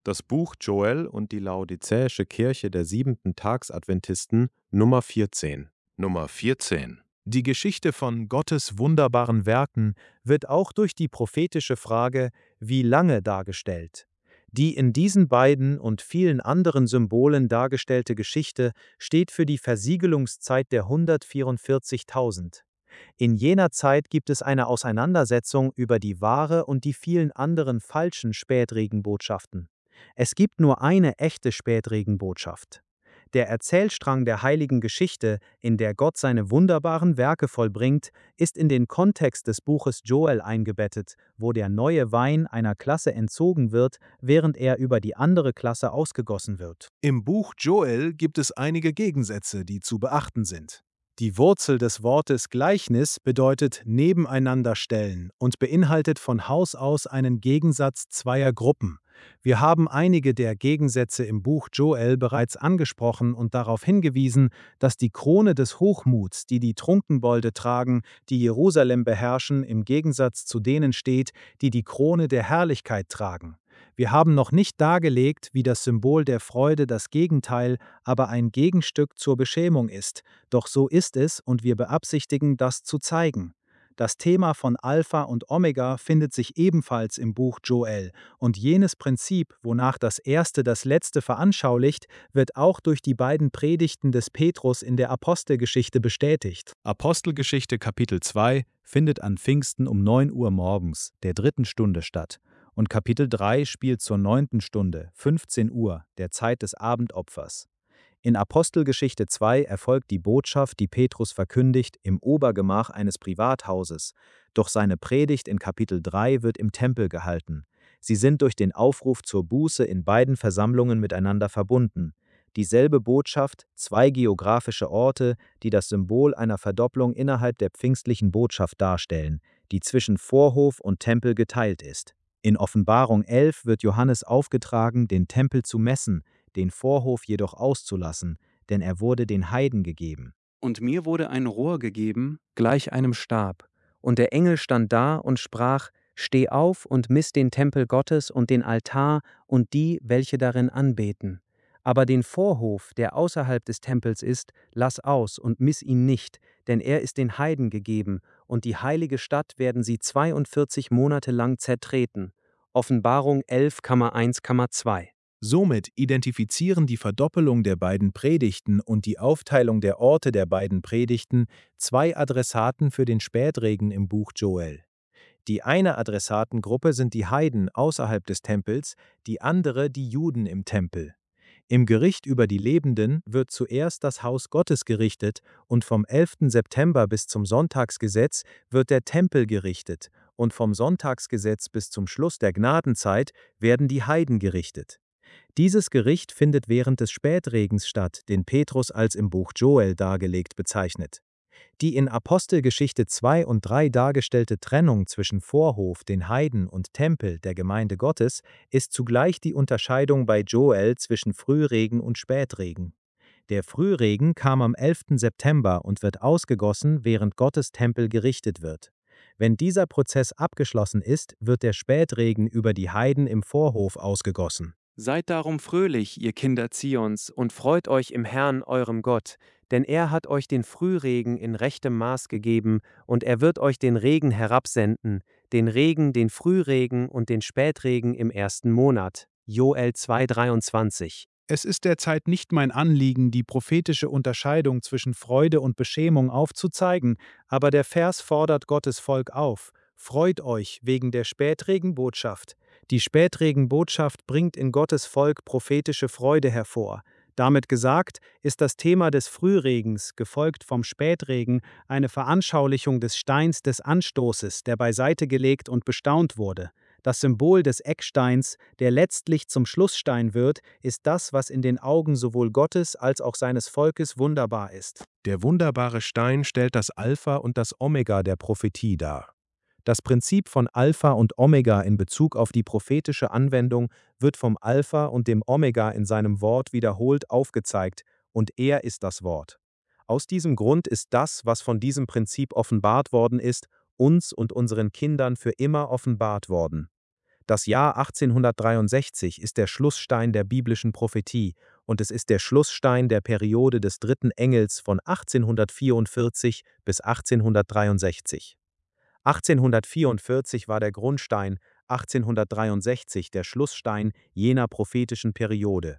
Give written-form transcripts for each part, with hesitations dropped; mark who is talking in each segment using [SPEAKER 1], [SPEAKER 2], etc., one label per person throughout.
[SPEAKER 1] Das Buch Joel und die Laodizäische Kirche der siebenten Tagsadventisten, Nummer 14.
[SPEAKER 2] Nummer 14.
[SPEAKER 3] Die Geschichte von Gottes wunderbaren Werken wird auch durch die prophetische Frage „Wie lange?" dargestellt. Die in diesen beiden und vielen anderen Symbolen dargestellte Geschichte steht für die Versiegelungszeit der 144.000. In jener Zeit gibt es eine Auseinandersetzung über die wahre und die vielen anderen falschen Spätregenbotschaften. Es gibt nur eine echte Spätregenbotschaft. Der Erzählstrang der heiligen Geschichte, in der Gott seine wunderbaren Werke vollbringt, ist in den Kontext des Buches Joel eingebettet, wo der neue Wein einer Klasse entzogen wird, während er über die andere Klasse ausgegossen wird.
[SPEAKER 4] Im Buch Joel gibt es einige Gegensätze, die zu beachten sind. Die Wurzel des Wortes Gleichnis bedeutet nebeneinander stellen und beinhaltet von Haus aus einen Gegensatz zweier Gruppen. Wir haben einige der Gegensätze im Buch Joel bereits angesprochen und darauf hingewiesen, dass die Krone des Hochmuts, die die Trunkenbolde tragen, die Jerusalem beherrschen, im Gegensatz zu denen steht, die die Krone der Herrlichkeit tragen. Wir haben noch nicht dargelegt, wie das Symbol der Freude das Gegenteil, aber ein Gegenstück zur Beschämung ist, doch so ist es und wir beabsichtigen, das zu zeigen. Das Thema von Alpha und Omega findet sich ebenfalls im Buch Joel und jenes Prinzip, wonach das Erste das Letzte veranschaulicht, wird auch durch die beiden Predigten des Petrus in der Apostelgeschichte bestätigt.
[SPEAKER 3] Apostelgeschichte Kapitel 2 findet an Pfingsten um 9 Uhr morgens, der 3. Stunde statt. Und Kapitel 3 spielt zur 9. Stunde, 15 Uhr, der Zeit des Abendopfers. In Apostelgeschichte 2 erfolgt die Botschaft, die Petrus verkündigt, im Obergemach eines Privathauses, doch seine Predigt in Kapitel 3 wird im Tempel gehalten. Sie sind durch den Aufruf zur Buße in beiden Versammlungen miteinander verbunden. Dieselbe Botschaft, zwei geografische Orte, die das Symbol einer Verdopplung innerhalb der pfingstlichen Botschaft darstellen, die zwischen Vorhof und Tempel geteilt ist. In Offenbarung 11 wird Johannes aufgetragen, den Tempel zu messen, den Vorhof jedoch auszulassen, denn er wurde den Heiden gegeben.
[SPEAKER 5] Und mir wurde ein Rohr gegeben, gleich einem Stab. Und der Engel stand da und sprach: Steh auf und miss den Tempel Gottes und den Altar und die, welche darin anbeten. Aber den Vorhof, der außerhalb des Tempels ist, lass aus und miss ihn nicht, denn er ist den Heiden gegeben, und die heilige Stadt werden sie 42 Monate lang zertreten. Offenbarung 11,1,2.
[SPEAKER 4] Somit identifizieren die Verdoppelung der beiden Predigten und die Aufteilung der Orte der beiden Predigten zwei Adressaten für den Spätregen im Buch Joel. Die eine Adressatengruppe sind die Heiden außerhalb des Tempels, die andere die Juden im Tempel. Im Gericht über die Lebenden wird zuerst das Haus Gottes gerichtet und vom 11. September bis zum Sonntagsgesetz wird der Tempel gerichtet und vom Sonntagsgesetz bis zum Schluss der Gnadenzeit werden die Heiden gerichtet. Dieses Gericht findet während des Spätregens statt, den Petrus als im Buch Joel dargelegt bezeichnet. Die in Apostelgeschichte 2 und 3 dargestellte Trennung zwischen Vorhof, den Heiden und Tempel der Gemeinde Gottes ist zugleich die Unterscheidung bei Joel zwischen Frühregen und Spätregen. Der Frühregen kam am 11. September und wird ausgegossen, während Gottes Tempel gerichtet wird. Wenn dieser Prozess abgeschlossen ist, wird der Spätregen über die Heiden im Vorhof ausgegossen.
[SPEAKER 5] Seid darum fröhlich, ihr Kinder Zions, und freut euch im Herrn, eurem Gott, denn er hat euch den Frühregen in rechtem Maß gegeben, und er wird euch den Regen herabsenden, den Regen, den Frühregen und den Spätregen im 1. Monat. Joel 2,23.
[SPEAKER 4] Es ist derzeit nicht mein Anliegen, die prophetische Unterscheidung zwischen Freude und Beschämung aufzuzeigen, aber der Vers fordert Gottes Volk auf: Freut euch wegen der Spätregenbotschaft. Die Spätregenbotschaft bringt in Gottes Volk prophetische Freude hervor. Damit gesagt, ist das Thema des Frühregens, gefolgt vom Spätregen, eine Veranschaulichung des Steins des Anstoßes, der beiseite gelegt und bestaunt wurde. Das Symbol des Ecksteins, der letztlich zum Schlussstein wird, ist das, was in den Augen sowohl Gottes als auch seines Volkes wunderbar ist.
[SPEAKER 1] Der wunderbare Stein stellt das Alpha und das Omega der Prophetie dar. Das Prinzip von Alpha und Omega in Bezug auf die prophetische Anwendung wird vom Alpha und dem Omega in seinem Wort wiederholt aufgezeigt, und er ist das Wort. Aus diesem Grund ist das, was von diesem Prinzip offenbart worden ist, uns und unseren Kindern für immer offenbart worden. Das Jahr 1863 ist der Schlussstein der biblischen Prophetie und es ist der Schlussstein der Periode des dritten Engels von 1844 bis 1863. 1844 war der Grundstein, 1863 der Schlussstein jener prophetischen Periode.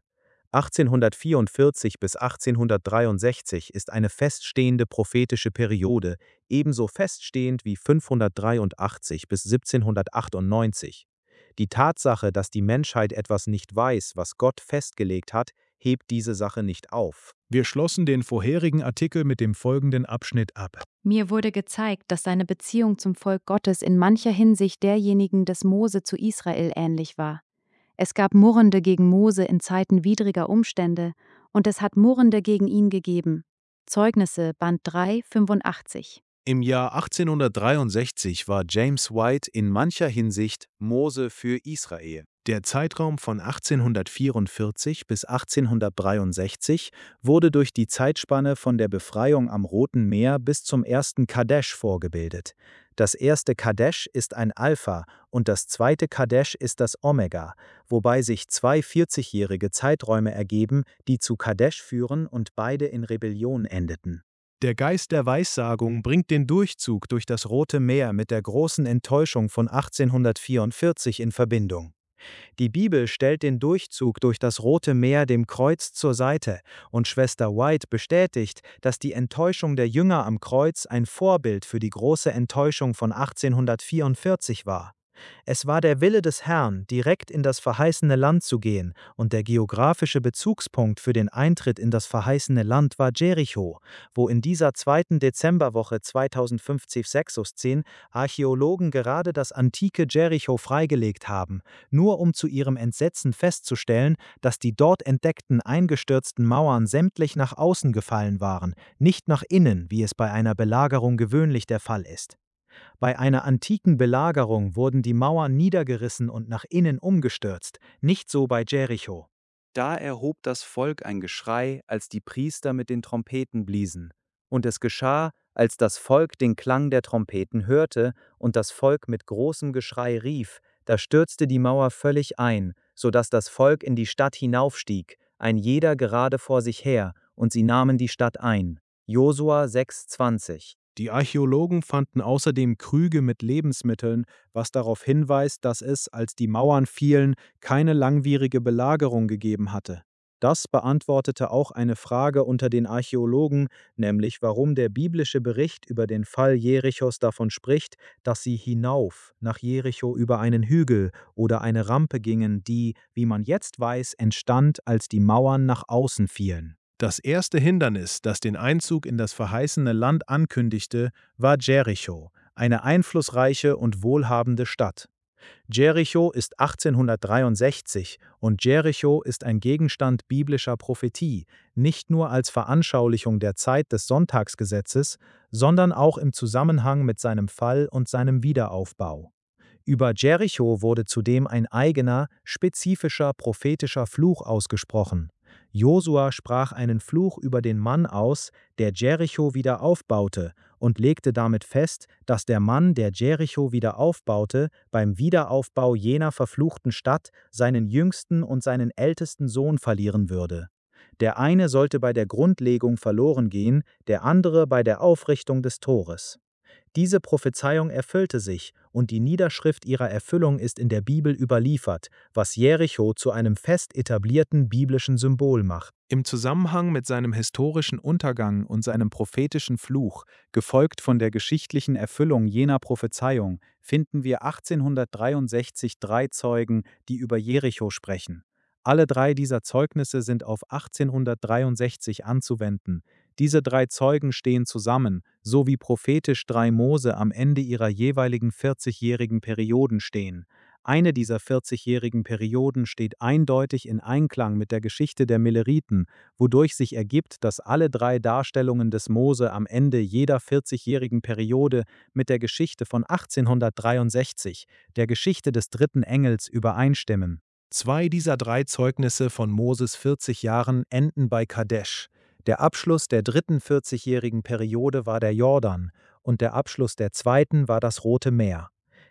[SPEAKER 1] 1844 bis 1863 ist eine feststehende prophetische Periode, ebenso feststehend wie 583 bis 1798. Die Tatsache, dass die Menschheit etwas nicht weiß, was Gott festgelegt hat, hebt diese Sache nicht auf.
[SPEAKER 4] Wir schlossen den vorherigen Artikel mit dem folgenden Abschnitt ab.
[SPEAKER 2] Mir wurde gezeigt, dass seine Beziehung zum Volk Gottes in mancher Hinsicht derjenigen des Mose zu Israel ähnlich war. Es gab Murrende gegen Mose in Zeiten widriger Umstände, und es hat Murrende gegen ihn gegeben. Zeugnisse, Band 3, 85.
[SPEAKER 4] Im Jahr 1863 war James White in mancher Hinsicht Mose für Israel. Der Zeitraum von 1844 bis 1863 wurde durch die Zeitspanne von der Befreiung am Roten Meer bis zum ersten Kadesh vorgebildet. Das erste Kadesh ist ein Alpha und das zweite Kadesh ist das Omega, wobei sich zwei 40-jährige Zeiträume ergeben, die zu Kadesh führen und beide in Rebellion endeten. Der Geist der Weissagung bringt den Durchzug durch das Rote Meer mit der großen Enttäuschung von 1844 in Verbindung. Die Bibel stellt den Durchzug durch das Rote Meer dem Kreuz zur Seite und Schwester White bestätigt, dass die Enttäuschung der Jünger am Kreuz ein Vorbild für die große Enttäuschung von 1844 war. Es war der Wille des Herrn, direkt in das verheißene Land zu gehen, und der geografische Bezugspunkt für den Eintritt in das verheißene Land war Jericho, wo in dieser 2. Dezemberwoche 2050 Sextus-10 Archäologen gerade das antike Jericho freigelegt haben, nur um zu ihrem Entsetzen festzustellen, dass die dort entdeckten eingestürzten Mauern sämtlich nach außen gefallen waren, nicht nach innen, wie es bei einer Belagerung gewöhnlich der Fall ist. Bei einer antiken Belagerung wurden die Mauern niedergerissen und nach innen umgestürzt, nicht so bei Jericho.
[SPEAKER 5] Da erhob das Volk ein Geschrei, als die Priester mit den Trompeten bliesen. Und es geschah, als das Volk den Klang der Trompeten hörte und das Volk mit großem Geschrei rief, da stürzte die Mauer völlig ein, so dass das Volk in die Stadt hinaufstieg, ein jeder gerade vor sich her, und sie nahmen die Stadt ein. Josua 6,20.
[SPEAKER 4] Die Archäologen fanden außerdem Krüge mit Lebensmitteln, was darauf hinweist, dass es, als die Mauern fielen, keine langwierige Belagerung gegeben hatte. Das beantwortete auch eine Frage unter den Archäologen, nämlich warum der biblische Bericht über den Fall Jerichos davon spricht, dass sie hinauf nach Jericho über einen Hügel oder eine Rampe gingen, die, wie man jetzt weiß, entstand, als die Mauern nach außen fielen. Das erste Hindernis, das den Einzug in das verheißene Land ankündigte, war Jericho, eine einflussreiche und wohlhabende Stadt. Jericho ist 1863 und Jericho ist ein Gegenstand biblischer Prophetie, nicht nur als Veranschaulichung der Zeit des Sonntagsgesetzes, sondern auch im Zusammenhang mit seinem Fall und seinem Wiederaufbau. Über Jericho wurde zudem ein eigener, spezifischer prophetischer Fluch ausgesprochen. Josua sprach einen Fluch über den Mann aus, der Jericho wieder aufbaute, und legte damit fest, dass der Mann, der Jericho wieder aufbaute, beim Wiederaufbau jener verfluchten Stadt seinen jüngsten und seinen ältesten Sohn verlieren würde. Der eine sollte bei der Grundlegung verloren gehen, der andere bei der Aufrichtung des Tores. Diese Prophezeiung erfüllte sich, und die Niederschrift ihrer Erfüllung ist in der Bibel überliefert, was Jericho zu einem fest etablierten biblischen Symbol macht. Im Zusammenhang mit seinem historischen Untergang und seinem prophetischen Fluch, gefolgt von der geschichtlichen Erfüllung jener Prophezeiung, finden wir 1863 drei Zeugen, die über Jericho sprechen. Alle drei dieser Zeugnisse sind auf 1863 anzuwenden. Diese drei Zeugen stehen zusammen, so wie prophetisch drei Mose am Ende ihrer jeweiligen 40-jährigen Perioden stehen. Eine dieser 40-jährigen Perioden steht eindeutig in Einklang mit der Geschichte der Milleriten, wodurch sich ergibt, dass alle drei Darstellungen des Mose am Ende jeder 40-jährigen Periode mit der Geschichte von 1863, der Geschichte des dritten Engels, übereinstimmen. Zwei dieser drei Zeugnisse von Moses 40 Jahren enden bei Kadesh. Der Abschluss der dritten 40-jährigen Periode war der Jordan und der Abschluss der zweiten war das Rote Meer.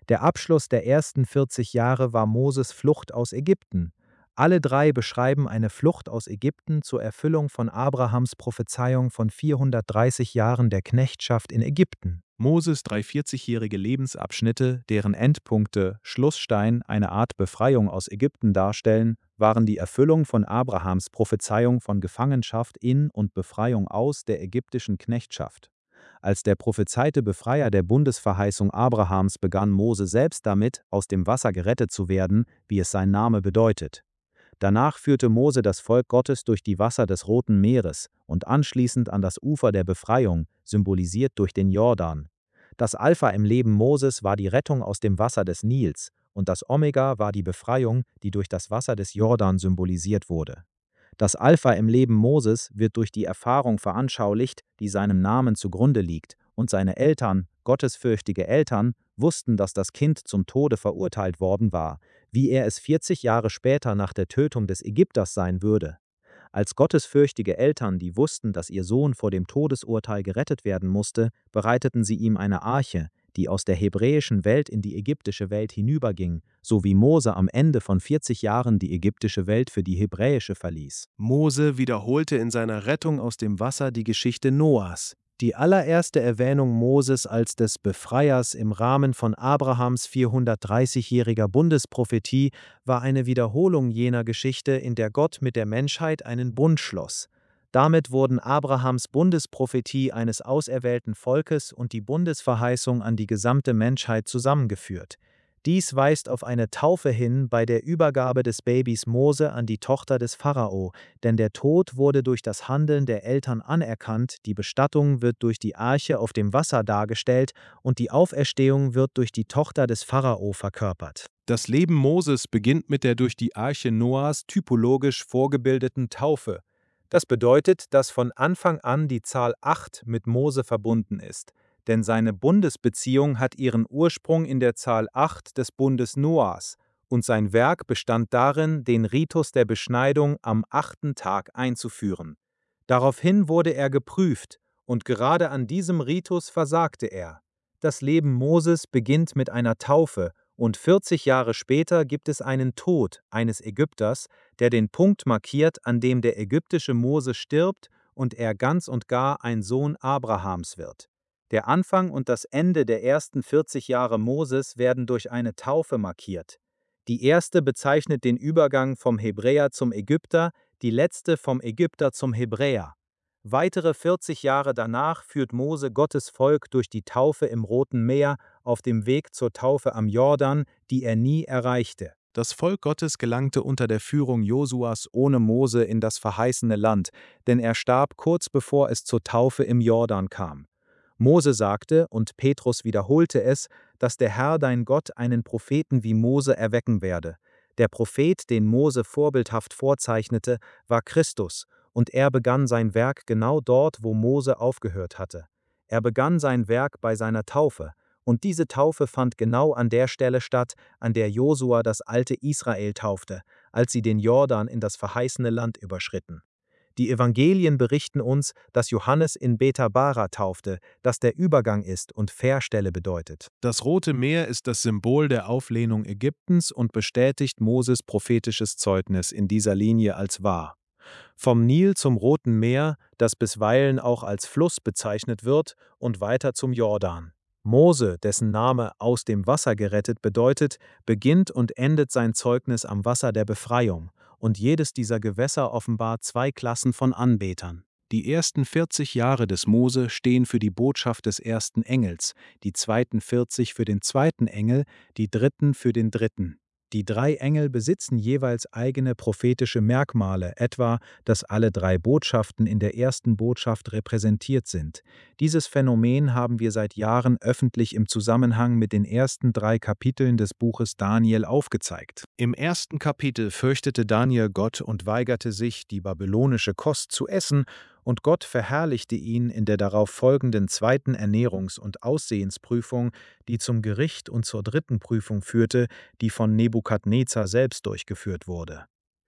[SPEAKER 4] Der Abschluss der ersten 40 Jahre war Moses Flucht aus Ägypten. Alle drei beschreiben eine Flucht aus Ägypten zur Erfüllung von Abrahams Prophezeiung von 430 Jahren der Knechtschaft in Ägypten.
[SPEAKER 3] Moses 3 40-jährige Lebensabschnitte, deren Endpunkte Schlussstein eine Art Befreiung aus Ägypten darstellen, waren die Erfüllung von Abrahams Prophezeiung von Gefangenschaft in und Befreiung aus der ägyptischen Knechtschaft. Als der prophezeite Befreier der Bundesverheißung Abrahams begann Mose selbst damit, aus dem Wasser gerettet zu werden, wie es sein Name bedeutet. Danach führte Mose das Volk Gottes durch die Wasser des Roten Meeres und anschließend an das Ufer der Befreiung, symbolisiert durch den Jordan. Das Alpha im Leben Moses war die Rettung aus dem Wasser des Nils und das Omega war die Befreiung, die durch das Wasser des Jordan symbolisiert wurde. Das Alpha im Leben Moses wird durch die Erfahrung veranschaulicht, die seinem Namen zugrunde liegt, und seine Eltern, gottesfürchtige Eltern, wussten, dass das Kind zum Tode verurteilt worden war, wie er es 40 Jahre später nach der Tötung des Ägypters sein würde. Als gottesfürchtige Eltern, die wussten, dass ihr Sohn vor dem Todesurteil gerettet werden musste, bereiteten sie ihm eine Arche, die aus der hebräischen Welt in die ägyptische Welt hinüberging, so wie Mose am Ende von 40 Jahren die ägyptische Welt für die hebräische verließ.
[SPEAKER 4] Mose wiederholte in seiner Rettung aus dem Wasser die Geschichte Noahs. Die allererste Erwähnung Moses als des Befreiers im Rahmen von Abrahams 430-jähriger Bundesprophetie war eine Wiederholung jener Geschichte, in der Gott mit der Menschheit einen Bund schloss. Damit wurden Abrahams Bundesprophetie eines auserwählten Volkes und die Bundesverheißung an die gesamte Menschheit zusammengeführt. Dies weist auf eine Taufe hin bei der Übergabe des Babys Mose an die Tochter des Pharao, denn der Tod wurde durch das Handeln der Eltern anerkannt, die Bestattung wird durch die Arche auf dem Wasser dargestellt und die Auferstehung wird durch die Tochter des Pharao verkörpert.
[SPEAKER 3] Das Leben Moses beginnt mit der durch die Arche Noahs typologisch vorgebildeten Taufe. Das bedeutet, dass von Anfang an die Zahl 8 mit Mose verbunden ist. Denn seine Bundesbeziehung hat ihren Ursprung in der Zahl 8 des Bundes Noahs und sein Werk bestand darin, den Ritus der Beschneidung am 8. Tag einzuführen. Daraufhin wurde er geprüft und gerade an diesem Ritus versagte er. Das Leben Moses beginnt mit einer Taufe und 40 Jahre später gibt es einen Tod eines Ägypters, der den Punkt markiert, an dem der ägyptische Mose stirbt und er ganz und gar ein Sohn Abrahams wird. Der Anfang und das Ende der ersten 40 Jahre Moses werden durch eine Taufe markiert. Die erste bezeichnet den Übergang vom Hebräer zum Ägypter, die letzte vom Ägypter zum Hebräer. Weitere 40 Jahre danach führt Mose Gottes Volk durch die Taufe im Roten Meer auf dem Weg zur Taufe am Jordan, die er nie erreichte.
[SPEAKER 4] Das Volk Gottes gelangte unter der Führung Josuas ohne Mose in das verheißene Land, denn er starb kurz bevor es zur Taufe im Jordan kam. Mose sagte, und Petrus wiederholte es, dass der Herr dein Gott einen Propheten wie Mose erwecken werde. Der Prophet, den Mose vorbildhaft vorzeichnete, war Christus, und er begann sein Werk genau dort, wo Mose aufgehört hatte. Er begann sein Werk bei seiner Taufe, und diese Taufe fand genau an der Stelle statt, an der Josua das alte Israel taufte, als sie den Jordan in das verheißene Land überschritten. Die Evangelien berichten uns, dass Johannes in Betabara taufte, das der Übergang ist und Fährstelle bedeutet.
[SPEAKER 3] Das Rote Meer ist das Symbol der Auflehnung Ägyptens und bestätigt Moses prophetisches Zeugnis in dieser Linie als wahr. Vom Nil zum Roten Meer, das bisweilen auch als Fluss bezeichnet wird, und weiter zum Jordan. Mose, dessen Name aus dem Wasser gerettet bedeutet, beginnt und endet sein Zeugnis am Wasser der Befreiung. Und jedes dieser Gewässer offenbart zwei Klassen von Anbetern. Die ersten 40 Jahre des Mose stehen für die Botschaft des ersten Engels, die zweiten 40 für den zweiten Engel, die dritten für den dritten. Die drei Engel besitzen jeweils eigene prophetische Merkmale, etwa, dass alle drei Botschaften in der ersten Botschaft repräsentiert sind. Dieses Phänomen haben wir seit Jahren öffentlich im Zusammenhang mit den ersten 3 Kapiteln des Buches Daniel aufgezeigt. Im ersten Kapitel fürchtete Daniel Gott und weigerte sich, die babylonische Kost zu essen, und Gott verherrlichte ihn in der darauf folgenden zweiten Ernährungs- und Aussehensprüfung, die zum Gericht und zur dritten Prüfung führte, die von Nebukadnezar selbst durchgeführt wurde.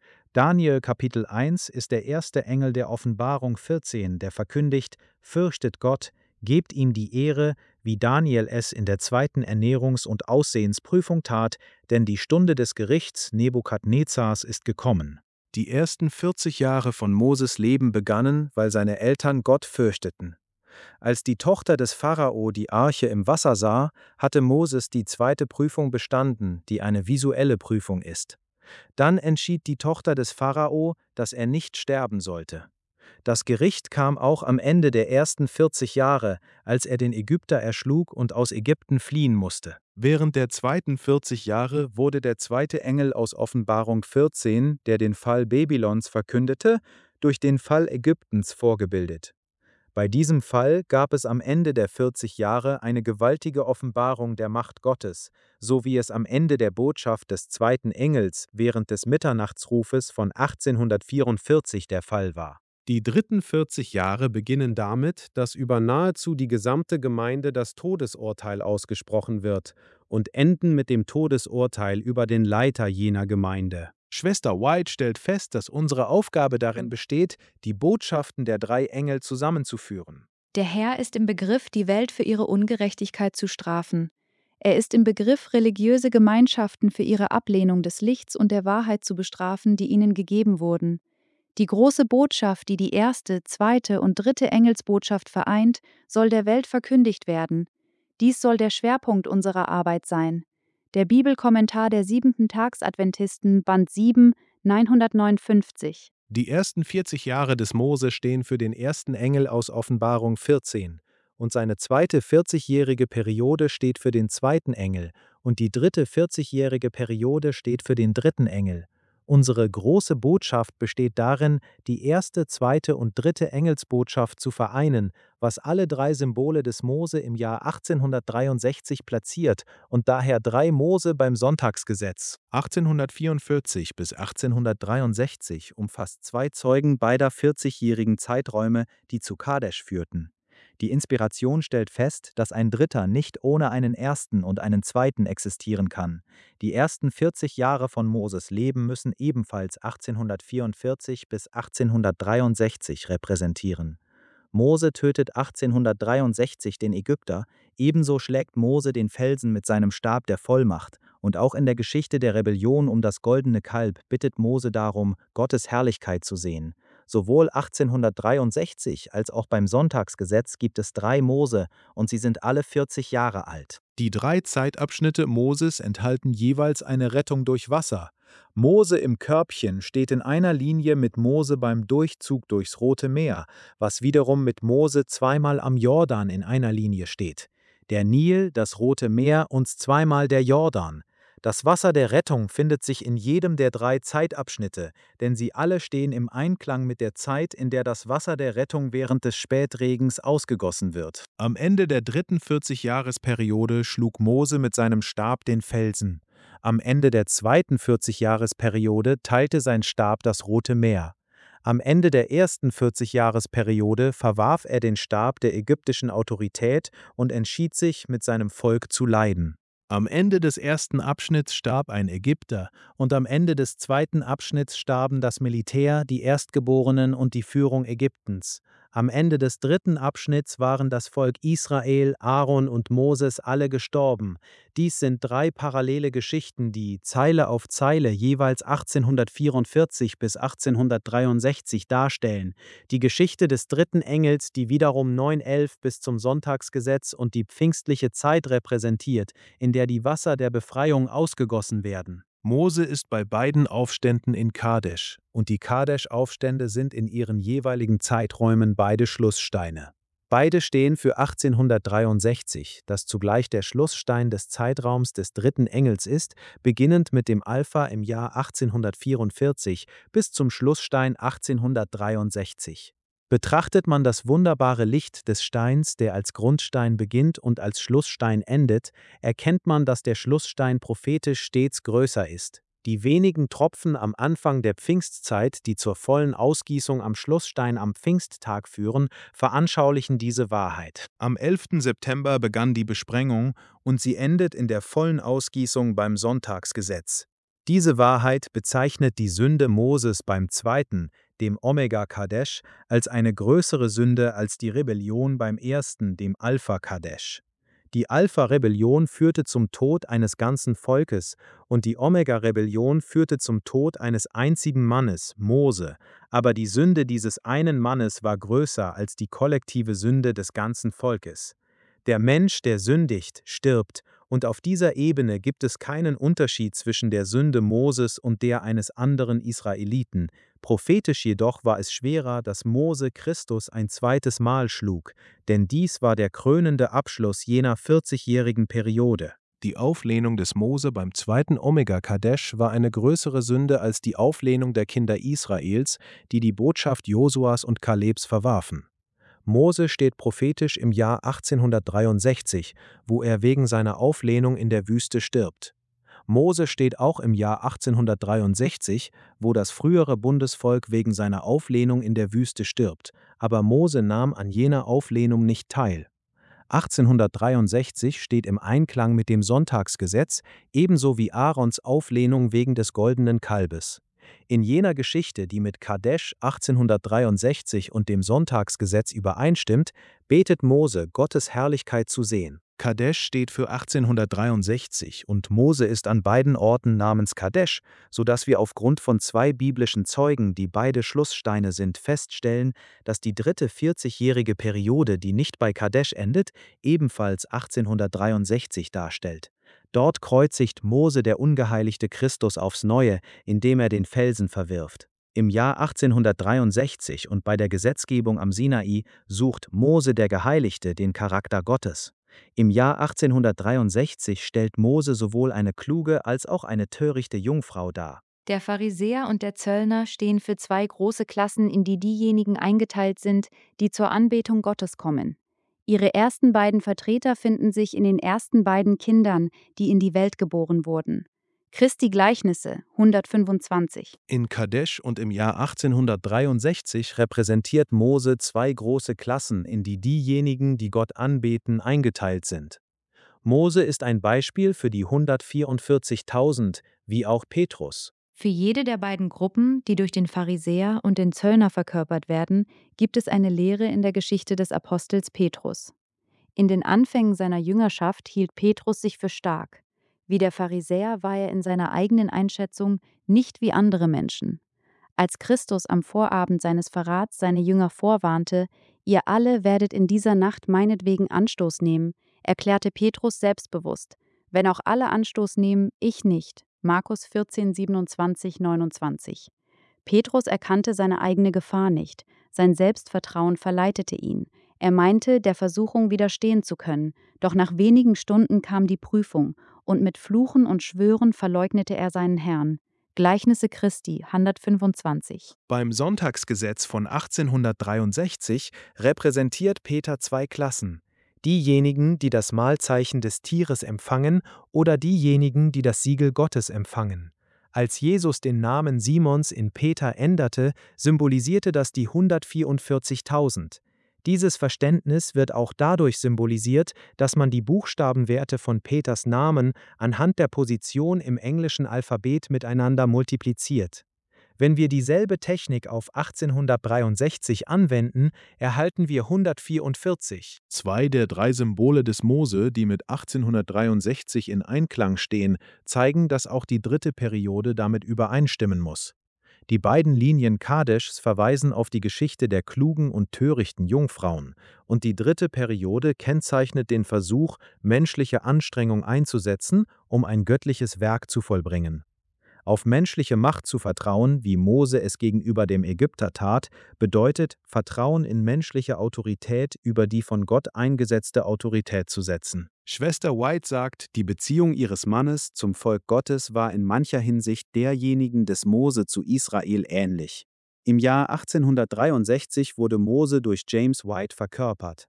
[SPEAKER 3] Daniel Kapitel 1 ist der erste Engel der Offenbarung 14, der verkündigt: Fürchtet Gott, gebt ihm die Ehre,
[SPEAKER 4] wie Daniel es in der zweiten Ernährungs- und Aussehensprüfung tat, denn die Stunde des Gerichts Nebukadnezars ist gekommen. Die ersten 40 Jahre von Moses Leben begannen, weil seine Eltern Gott fürchteten. Als die Tochter des Pharao die Arche im Wasser sah, hatte Moses die zweite Prüfung bestanden, die eine visuelle Prüfung ist. Dann entschied die Tochter des Pharao, dass er nicht sterben sollte. Das Gericht kam auch am Ende der ersten 40 Jahre, als er den Ägypter erschlug und aus Ägypten fliehen musste. Während der zweiten 40 Jahre wurde der zweite Engel aus Offenbarung 14, der den Fall Babylons verkündete, durch den Fall Ägyptens vorgebildet. Bei diesem Fall gab es am Ende der 40 Jahre eine gewaltige Offenbarung der Macht Gottes, so wie es am Ende der Botschaft des zweiten Engels während des Mitternachtsrufes von 1844 der Fall war.
[SPEAKER 1] Die dritten 40 Jahre beginnen damit, dass über nahezu die gesamte Gemeinde das Todesurteil ausgesprochen wird und enden mit dem Todesurteil über den Leiter jener Gemeinde.
[SPEAKER 4] Schwester White stellt fest, dass unsere Aufgabe darin besteht, die Botschaften der drei Engel zusammenzuführen.
[SPEAKER 2] Der Herr ist im Begriff, die Welt für ihre Ungerechtigkeit zu strafen. Er ist im Begriff, religiöse Gemeinschaften für ihre Ablehnung des Lichts und der Wahrheit zu bestrafen, die ihnen gegeben wurden. Die große Botschaft, die die erste, zweite und dritte Engelsbotschaft vereint, soll der Welt verkündigt werden. Dies soll der Schwerpunkt unserer Arbeit sein. Der Bibelkommentar der Siebenten-Tags-Adventisten, Band 7, 959.
[SPEAKER 4] Die ersten 40 Jahre des Mose stehen für den ersten Engel aus Offenbarung 14 und seine zweite 40-jährige Periode steht für den zweiten Engel und die dritte 40-jährige Periode steht für den dritten Engel. Unsere große Botschaft besteht darin, die erste, zweite und dritte Engelsbotschaft zu vereinen, was alle drei Symbole des Mose im Jahr 1863 platziert und daher 3 Mose beim Sonntagsgesetz. 1844 bis 1863 umfasst 2 Zeugen beider 40-jährigen Zeiträume, die zu Kadesh führten. Die Inspiration stellt fest, dass ein Dritter nicht ohne einen ersten und einen zweiten existieren kann. Die ersten 40 Jahre von Moses Leben müssen ebenfalls 1844 bis 1863 repräsentieren. Mose tötet 1863 den Ägypter, ebenso schlägt Mose den Felsen mit seinem Stab der Vollmacht, und auch in der Geschichte der Rebellion um das goldene Kalb bittet Mose darum, Gottes Herrlichkeit zu sehen. Sowohl 1863 als auch beim Sonntagsgesetz gibt es 3 Mose und sie sind alle 40 Jahre alt. Die 3 Zeitabschnitte Moses enthalten jeweils eine Rettung durch Wasser. Mose im Körbchen steht in einer Linie mit Mose beim Durchzug durchs Rote Meer, was wiederum mit Mose zweimal am Jordan in einer Linie steht. Der Nil, das Rote Meer und zweimal der Jordan. Das Wasser der Rettung findet sich in jedem der 3 Zeitabschnitte, denn sie alle stehen im Einklang mit der Zeit, in der das Wasser der Rettung während des Spätregens ausgegossen wird. Am Ende der dritten 40-Jahresperiode schlug Mose mit seinem Stab den Felsen. Am Ende der zweiten 40-Jahresperiode teilte sein Stab das Rote Meer. Am Ende der ersten 40-Jahresperiode verwarf er den Stab der ägyptischen Autorität und entschied sich, mit seinem Volk zu leiden. Am Ende des ersten Abschnitts starb ein Ägypter und am Ende des zweiten Abschnitts starben das Militär, die Erstgeborenen und die Führung Ägyptens. Am Ende des dritten Abschnitts waren das Volk Israel, Aaron und Moses alle gestorben. Dies sind 3 parallele Geschichten, die Zeile auf Zeile jeweils 1844 bis 1863 darstellen. Die Geschichte des dritten Engels, die wiederum 911 bis zum Sonntagsgesetz und die pfingstliche Zeit repräsentiert, in der die Wasser der Befreiung ausgegossen werden. Mose ist bei beiden Aufständen in Kadesh, und die Kadesh-Aufstände sind in ihren jeweiligen Zeiträumen beide Schlusssteine. Beide stehen für 1863, das zugleich der Schlussstein des Zeitraums des dritten Engels ist, beginnend mit dem Alpha im Jahr 1844 bis zum Schlussstein 1863. Betrachtet man das wunderbare Licht des Steins, der als Grundstein beginnt und als Schlussstein endet, erkennt man, dass der Schlussstein prophetisch stets größer ist. Die wenigen Tropfen am Anfang der Pfingstzeit, die zur vollen Ausgießung am Schlussstein am Pfingsttag führen, veranschaulichen diese Wahrheit. Am 11. September begann die Besprengung und sie endet in der vollen Ausgießung beim Sonntagsgesetz. Diese Wahrheit bezeichnet die Sünde Moses beim zweiten, dem Omega Kadesh, als eine größere Sünde als die Rebellion beim ersten, dem Alpha Kadesh.
[SPEAKER 1] Die Alpha-Rebellion führte zum Tod eines ganzen Volkes und die Omega-Rebellion führte zum Tod eines einzigen Mannes, Mose, aber die Sünde dieses einen Mannes war größer als die kollektive Sünde des ganzen Volkes. Der Mensch, der sündigt, stirbt, und auf dieser Ebene gibt es keinen Unterschied zwischen der Sünde Moses und der eines anderen Israeliten. Prophetisch jedoch war es schwerer, dass Mose Christus ein zweites Mal schlug, denn dies war der krönende Abschluss jener 40-jährigen Periode.
[SPEAKER 4] Die Auflehnung des Mose beim zweiten Omega Kadesh war eine größere Sünde als die Auflehnung der Kinder Israels, die die Botschaft Josuas und Kalebs verwarfen. Mose steht prophetisch im Jahr 1863, wo er wegen seiner Auflehnung in der Wüste stirbt. Mose steht auch im Jahr 1863, wo das frühere Bundesvolk wegen seiner Auflehnung in der Wüste stirbt, aber Mose nahm an jener Auflehnung nicht teil. 1863 steht im Einklang mit dem Sonntagsgesetz, ebenso wie Aarons Auflehnung wegen des goldenen Kalbes. In jener Geschichte, die mit Kadesh 1863 und dem Sonntagsgesetz übereinstimmt, betet Mose, Gottes Herrlichkeit zu sehen.
[SPEAKER 3] Kadesh steht für 1863 und Mose ist an beiden Orten namens Kadesh, sodass wir aufgrund von zwei biblischen Zeugen, die beide Schlusssteine sind, feststellen, dass die dritte 40-jährige Periode, die nicht bei Kadesh endet, ebenfalls 1863 darstellt. Dort kreuzigt Mose der ungeheiligte Christus aufs Neue, indem er den Felsen verwirft. Im Jahr 1863 und bei der Gesetzgebung am Sinai sucht Mose der Geheiligte den Charakter Gottes. Im Jahr 1863 stellt Mose sowohl eine kluge als auch eine törichte Jungfrau dar.
[SPEAKER 2] Der Pharisäer und der Zöllner stehen für zwei große Klassen, in die diejenigen eingeteilt sind, die zur Anbetung Gottes kommen. Ihre ersten beiden Vertreter finden sich in den ersten beiden Kindern, die in die Welt geboren wurden. Christi Gleichnisse 125.
[SPEAKER 4] In Kadesh und im Jahr 1863 repräsentiert Mose zwei große Klassen, in die diejenigen, die Gott anbeten, eingeteilt sind. Mose ist ein Beispiel für die 144.000, wie auch Petrus.
[SPEAKER 2] Für jede der beiden Gruppen, die durch den Pharisäer und den Zöllner verkörpert werden, gibt es eine Lehre in der Geschichte des Apostels Petrus. In den Anfängen seiner Jüngerschaft hielt Petrus sich für stark. Wie der Pharisäer war er in seiner eigenen Einschätzung nicht wie andere Menschen. Als Christus am Vorabend seines Verrats seine Jünger vorwarnte, ihr alle werdet in dieser Nacht meinetwegen Anstoß nehmen, erklärte Petrus selbstbewusst, wenn auch alle Anstoß nehmen, ich nicht. Markus 14, 27, 29. Petrus erkannte seine eigene Gefahr nicht, sein Selbstvertrauen verleitete ihn. Er meinte, der Versuchung widerstehen zu können, doch nach wenigen Stunden kam die Prüfung, und mit Fluchen und Schwören verleugnete er seinen Herrn. Gleichnisse Christi 125.
[SPEAKER 4] Beim Sonntagsgesetz von 1863 repräsentiert Peter zwei Klassen: diejenigen, die das Mahlzeichen des Tieres empfangen, oder diejenigen, die das Siegel Gottes empfangen. Als Jesus den Namen Simons in Peter änderte, symbolisierte das die 144.000. Dieses Verständnis wird auch dadurch symbolisiert, dass man die Buchstabenwerte von Peters Namen anhand der Position im englischen Alphabet miteinander multipliziert. Wenn wir dieselbe Technik auf 1863 anwenden, erhalten wir 144.
[SPEAKER 3] Zwei der drei Symbole des Mose, die mit 1863 in Einklang stehen, zeigen, dass auch die dritte Periode damit übereinstimmen muss. Die beiden Linien Kadeschs verweisen auf die Geschichte der klugen und törichten Jungfrauen, und die dritte Periode kennzeichnet den Versuch, menschliche Anstrengung einzusetzen, um ein göttliches Werk zu vollbringen. Auf menschliche Macht zu vertrauen, wie Mose es gegenüber dem Ägypter tat, bedeutet, Vertrauen in menschliche Autorität über die von Gott eingesetzte Autorität zu setzen.
[SPEAKER 1] Schwester White sagt, die Beziehung ihres Mannes zum Volk Gottes war in mancher Hinsicht derjenigen des Mose zu Israel ähnlich. Im Jahr 1863 wurde Mose durch James White verkörpert.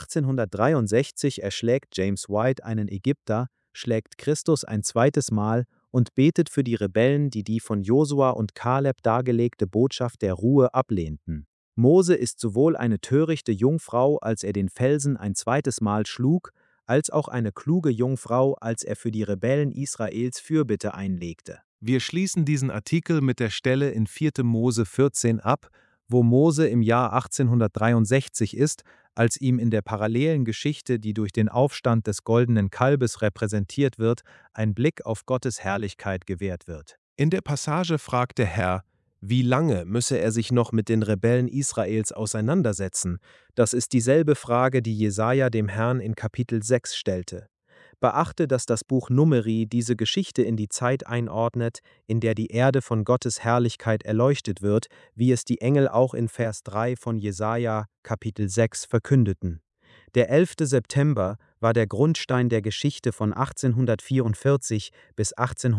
[SPEAKER 1] 1863 erschlägt James White einen Ägypter, schlägt Christus ein zweites Mal und betet für die Rebellen, die von Josua und Kaleb dargelegte Botschaft der Ruhe ablehnten. Mose ist sowohl eine törichte Jungfrau, als er den Felsen ein zweites Mal schlug, als auch eine kluge Jungfrau, als er für die Rebellen Israels Fürbitte einlegte.
[SPEAKER 4] Wir schließen diesen Artikel mit der Stelle in 4. Mose 14 ab, wo Mose im Jahr 1863 ist, als ihm in der parallelen Geschichte, die durch den Aufstand des goldenen Kalbes repräsentiert wird, ein Blick auf Gottes Herrlichkeit gewährt wird.
[SPEAKER 1] In der Passage fragt der Herr, wie lange müsse er sich noch mit den Rebellen Israels auseinandersetzen? Das ist dieselbe Frage, die Jesaja dem Herrn in Kapitel 6 stellte. Beachte, dass das Buch Numeri diese Geschichte in die Zeit einordnet, in der die Erde von Gottes Herrlichkeit erleuchtet wird, wie es die Engel auch in Vers 3 von Jesaja Kapitel 6 verkündeten. Der 11. September war der Grundstein der Geschichte von 1844 bis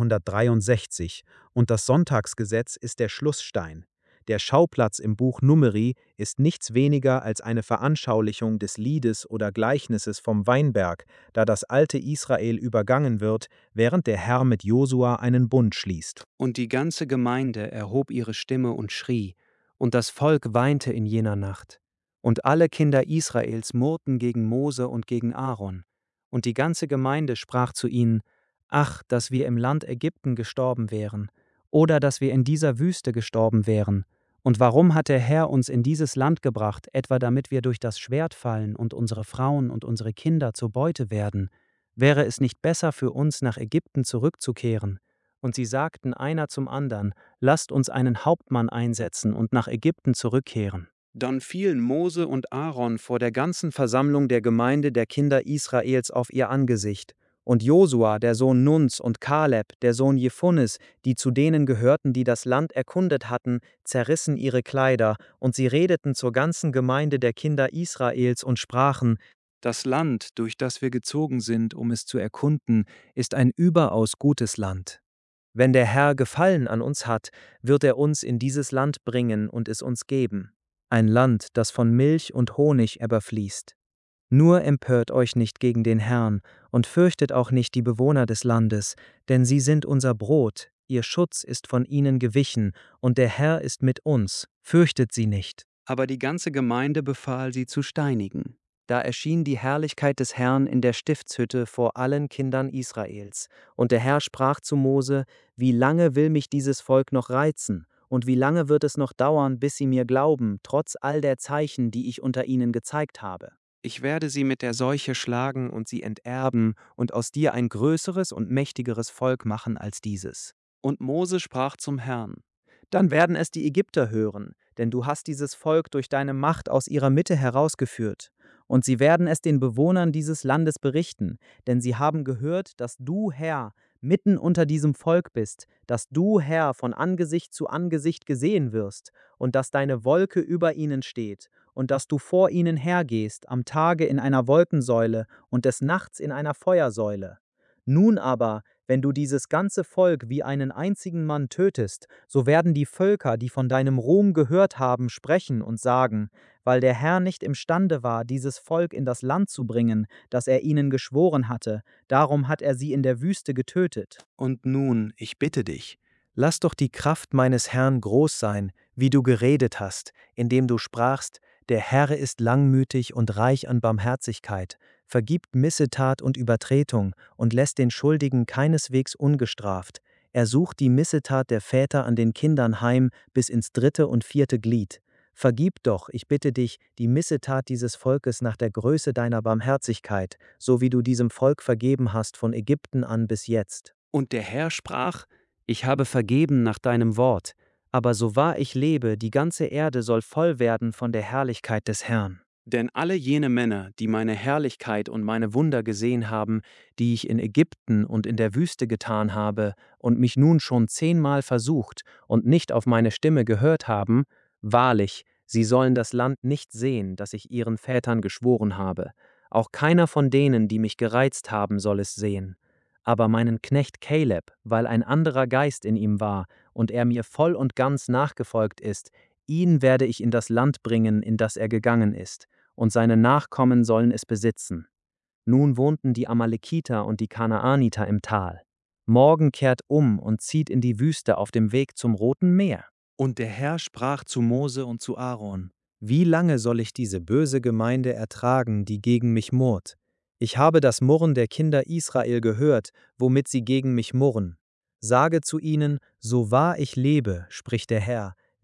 [SPEAKER 1] 1863 und das Sonntagsgesetz ist der Schlussstein. Der Schauplatz im Buch Numeri ist nichts weniger als eine Veranschaulichung des Liedes oder Gleichnisses vom Weinberg, da das alte Israel übergangen wird, während der Herr mit Josua einen Bund schließt.
[SPEAKER 5] Und die ganze Gemeinde erhob ihre Stimme und schrie, und das Volk weinte in jener Nacht. Und alle Kinder Israels murrten gegen Mose und gegen Aaron. Und die ganze Gemeinde sprach zu ihnen: Ach, dass wir im Land Ägypten gestorben wären, oder dass wir in dieser Wüste gestorben wären. Und warum hat der Herr uns in dieses Land gebracht, etwa damit wir durch das Schwert fallen und unsere Frauen und unsere Kinder zur Beute werden? Wäre es nicht besser für uns, nach Ägypten zurückzukehren? Und sie sagten einer zum andern: Lasst uns einen Hauptmann einsetzen und nach Ägypten zurückkehren. Dann fielen Mose und Aaron vor der ganzen Versammlung der Gemeinde der Kinder Israels auf ihr Angesicht. Und Josua, der Sohn Nuns, und Kaleb, der Sohn Jephunes, die zu denen gehörten, die das Land erkundet hatten, zerrissen ihre Kleider, und sie redeten zur ganzen Gemeinde der Kinder Israels und sprachen: Das Land, durch das wir gezogen sind, um es zu erkunden, ist ein überaus gutes Land. Wenn der Herr Gefallen an uns hat, wird er uns in dieses Land bringen und es uns geben. Ein Land, das von Milch und Honig überfließt. Nur empört euch nicht gegen den Herrn und fürchtet auch nicht die Bewohner des Landes, denn sie sind unser Brot, ihr Schutz ist von ihnen gewichen, und der Herr ist mit uns, fürchtet sie nicht. Aber die ganze Gemeinde befahl, sie zu steinigen. Da erschien die Herrlichkeit des Herrn in der Stiftshütte vor allen Kindern Israels. Und der Herr sprach zu Mose: Wie lange will mich dieses Volk noch reizen? Und wie lange wird es noch dauern, bis sie mir glauben, trotz all der Zeichen, die ich unter ihnen gezeigt habe? Ich werde sie mit der Seuche schlagen und sie enterben und aus dir ein größeres und mächtigeres Volk machen als dieses. Und Mose sprach zum Herrn: Dann werden es die Ägypter hören, denn du hast dieses Volk durch deine Macht aus ihrer Mitte herausgeführt. Und sie werden es den Bewohnern dieses Landes berichten, denn sie haben gehört, dass du, Herr, mitten unter diesem Volk bist, dass du, Herr, von Angesicht zu Angesicht gesehen wirst, und dass deine Wolke über ihnen steht, und dass du vor ihnen hergehst, am Tage in einer Wolkensäule und des Nachts in einer Feuersäule. Nun aber, wenn du dieses ganze Volk wie einen einzigen Mann tötest, so werden die Völker, die von deinem Ruhm gehört haben, sprechen und sagen: Weil der Herr nicht imstande war, dieses Volk in das Land zu bringen, das er ihnen geschworen hatte, darum hat er sie in der Wüste getötet. Und nun, ich bitte dich, lass doch die Kraft meines Herrn groß sein, wie du geredet hast, indem du sprachst: Der Herr ist langmütig und reich an Barmherzigkeit, vergibt Missetat und Übertretung und lässt den Schuldigen keineswegs ungestraft. Er sucht die Missetat der Väter an den Kindern heim bis ins 3. und 4. Glied. Vergib doch, ich bitte dich, die Missetat dieses Volkes nach der Größe deiner Barmherzigkeit, so wie du diesem Volk vergeben hast von Ägypten an bis jetzt. Und der Herr sprach: Ich habe vergeben nach deinem Wort, aber so wahr ich lebe, die ganze Erde soll voll werden von der Herrlichkeit des Herrn. Denn alle jene Männer, die meine Herrlichkeit und meine Wunder gesehen haben, die ich in Ägypten und in der Wüste getan habe, und mich nun schon 10-mal versucht und nicht auf meine Stimme gehört haben, wahrlich, sie sollen das Land nicht sehen, das ich ihren Vätern geschworen habe. Auch keiner von denen, die mich gereizt haben, soll es sehen. Aber meinen Knecht Kaleb, weil ein anderer Geist in ihm war und er mir voll und ganz nachgefolgt ist, ihn werde ich in das Land bringen, in das er gegangen ist, und seine Nachkommen sollen es besitzen. Nun wohnten die Amalekiter und die Kanaaniter im Tal. Morgen kehrt um und zieht in die Wüste auf dem Weg zum Roten Meer. Und der Herr sprach zu Mose und zu Aaron: Wie lange soll ich diese böse Gemeinde ertragen, die gegen mich murrt? Ich habe das Murren der Kinder Israel gehört, womit sie gegen mich murren. Sage zu ihnen: So wahr ich lebe, spricht der Herr,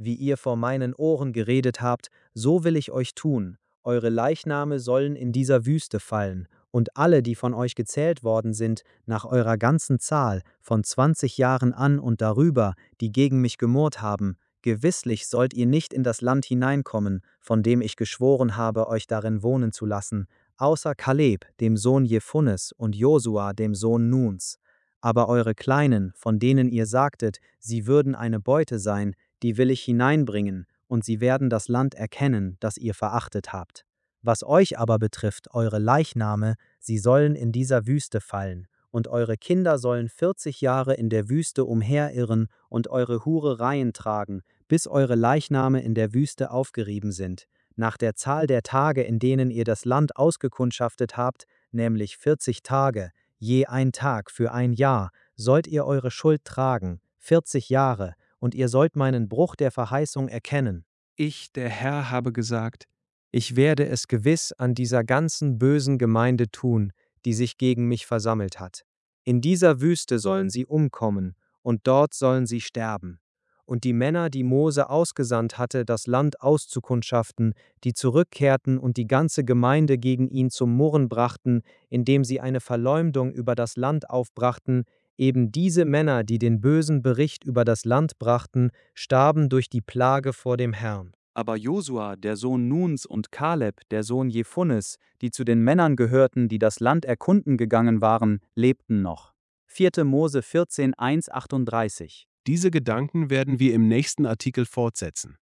[SPEAKER 5] Wie ihr vor meinen Ohren geredet habt, so will ich euch tun. Eure Leichname sollen in dieser Wüste fallen, und alle, die von euch gezählt worden sind, nach eurer ganzen Zahl, von 20 Jahren an und darüber, die gegen mich gemurrt haben, gewisslich sollt ihr nicht in das Land hineinkommen, von dem ich geschworen habe, euch darin wohnen zu lassen, außer Kaleb, dem Sohn Jephunes, und Josua, dem Sohn Nuns. Aber eure Kleinen, von denen ihr sagtet, sie würden eine Beute sein, die will ich hineinbringen, und sie werden das Land erkennen, das ihr verachtet habt. Was euch aber betrifft, eure Leichname, sie sollen in dieser Wüste fallen, und eure Kinder sollen 40 Jahre in der Wüste umherirren und eure Hurereien tragen, bis eure Leichname in der Wüste aufgerieben sind, nach der Zahl der Tage, in denen ihr das Land ausgekundschaftet habt, nämlich 40 Tage, je ein Tag für ein Jahr, sollt ihr eure Schuld tragen, 40 Jahre, und ihr sollt meinen Bruch der Verheißung erkennen.
[SPEAKER 4] Ich, der Herr, habe gesagt, ich werde es gewiss an dieser ganzen bösen Gemeinde tun, die sich gegen mich versammelt hat. In dieser Wüste sollen sie umkommen, und dort sollen sie sterben. Und die Männer, die Mose ausgesandt hatte, das Land auszukundschaften, die zurückkehrten und die ganze Gemeinde gegen ihn zum Murren brachten, indem sie eine Verleumdung über das Land aufbrachten, eben diese Männer, die den bösen Bericht über das Land brachten, starben durch die Plage vor dem Herrn.
[SPEAKER 3] Aber Josua, der Sohn Nuns, und Kaleb, der Sohn Jephunes, die zu den Männern gehörten, die das Land erkunden gegangen waren, lebten noch. 4. Mose 14, 1-38.
[SPEAKER 4] Diese Gedanken werden wir im nächsten Artikel fortsetzen.